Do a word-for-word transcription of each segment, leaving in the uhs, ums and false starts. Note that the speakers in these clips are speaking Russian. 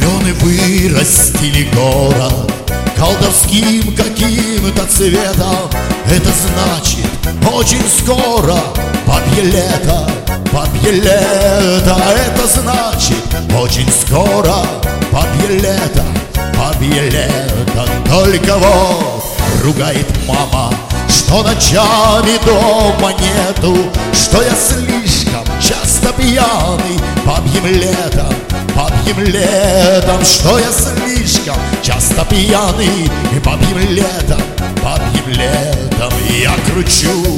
Клены вырастили город колдовским каким-то цветом. Это значит, очень скоро бабье лето, бабье лето. Это значит, очень скоро бабье лето, бабье лето. Только вот ругает мама, что ночами дома нету, что я слишком часто пьяный бабьим летом, бабьим летом, что я слишком часто пьяный бабьим летом, бабьим летом. Я кручу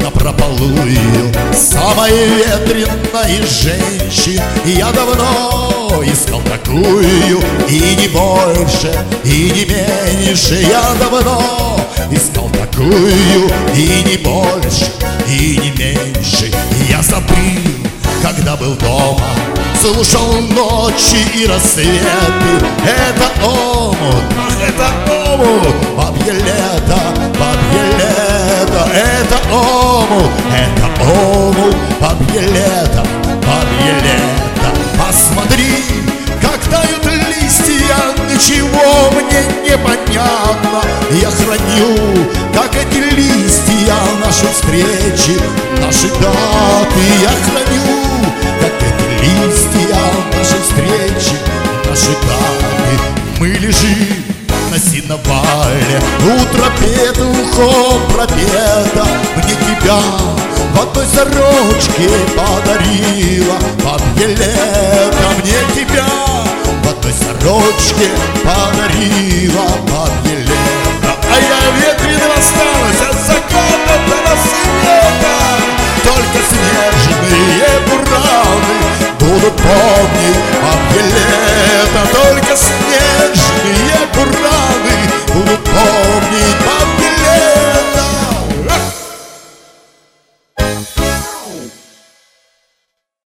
напропалую самой ветреной женщин. Я давно искал такую, и не больше, и не меньше. Я давно искал такую, и не больше, и не меньше. Я забыл, когда был дома, слушал ночи и рассветы. Это омут, ах, это омут, бабье лето, бабье лето. Это омут, это омут, бабье лето, бабье лето. Посмотри, как тают листья, ничего мне не понятно. Я храню, как эти листья, наши встречи, наши даты. Я храню, как эти листья, наши встречи, наши даты. Мы лежим на сеновале, утро петухом пропета. Мне тебя в одной сорочке подарила бабье лето. Мне тебя в одной сорочке подарила бабье лето. А я ветреным осталась от заката до рассвета. Только снежные бураны будут помнить бабье лето. Только снежные бураны